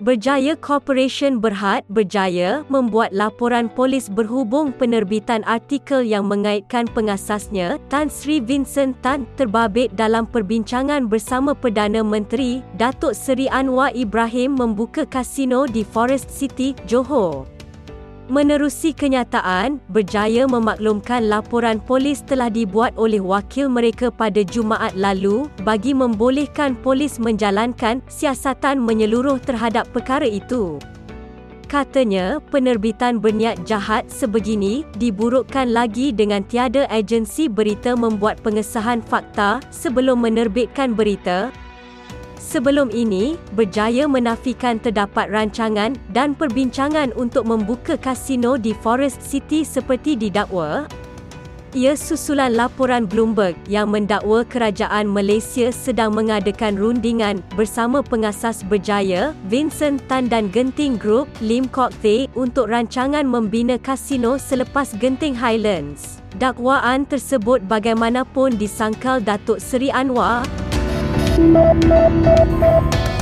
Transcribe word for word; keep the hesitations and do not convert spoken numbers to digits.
Berjaya Corporation Berhad berjaya membuat laporan polis berhubung penerbitan artikel yang mengaitkan pengasasnya, Tan Sri Vincent Tan, terbabit dalam perbincangan bersama Perdana Menteri, Datuk Seri Anwar Ibrahim membuka kasino di Forest City, Johor. Menerusi kenyataan, berjaya memaklumkan laporan polis telah dibuat oleh wakil mereka pada Jumaat lalu, bagi membolehkan polis menjalankan siasatan menyeluruh terhadap perkara itu. Katanya, penerbitan berniat jahat sebegini, diburukkan lagi dengan tiada agensi berita membuat pengesahan fakta, sebelum menerbitkan berita. Sebelum ini, berjaya menafikan terdapat rancangan dan perbincangan untuk membuka kasino di Forest City seperti didakwa. Ia susulan laporan Bloomberg yang mendakwa kerajaan Malaysia sedang mengadakan rundingan bersama pengasas berjaya, Vincent Tan dan Genting Group, Lim Kok Teh, untuk rancangan membina kasino selepas Genting Highlands. Dakwaan tersebut bagaimanapun disangkal Datuk Seri Anwar